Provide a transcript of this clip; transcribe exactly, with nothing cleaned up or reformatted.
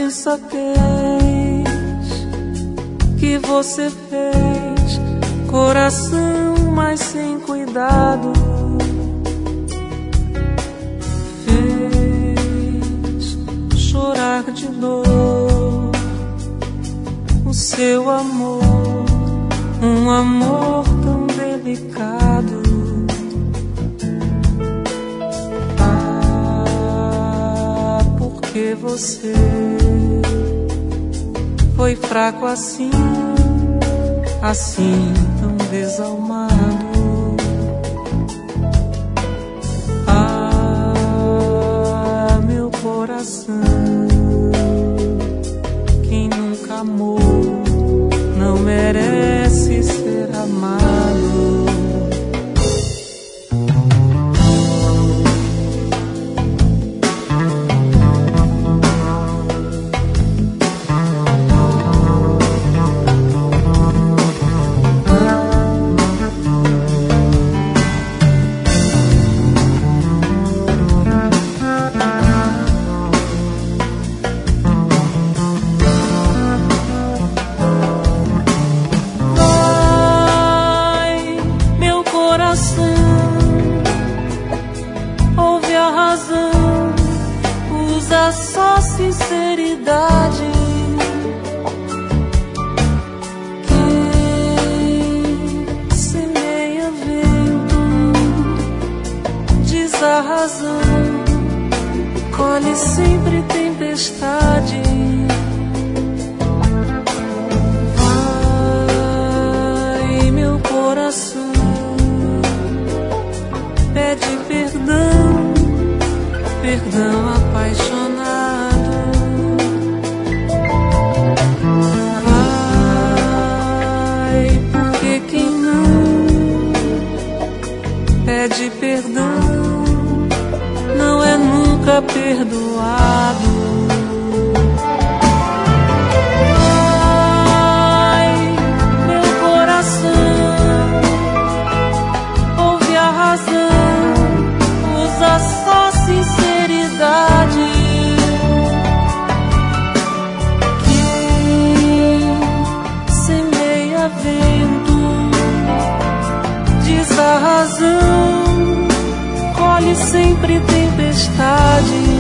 insensatez que você fez, coração, mas sem cuidado, fez chorar de dor o seu amor, um amor tão delicado. Ah, porque você foi fraco assim, assim tão desalmado. Ah, meu coração, quem nunca amou não merece ser amado. Ouve a razão, usa só sinceridade. Quem semeia vento diz a razão, colhe sempre tempestade. Vai, meu coração, pede perdão, perdão apaixonado. Vai, porque quem não pede perdão não é nunca perdoado. Sinceridade, quem semeia vento diz a razão, colhe sempre tempestade.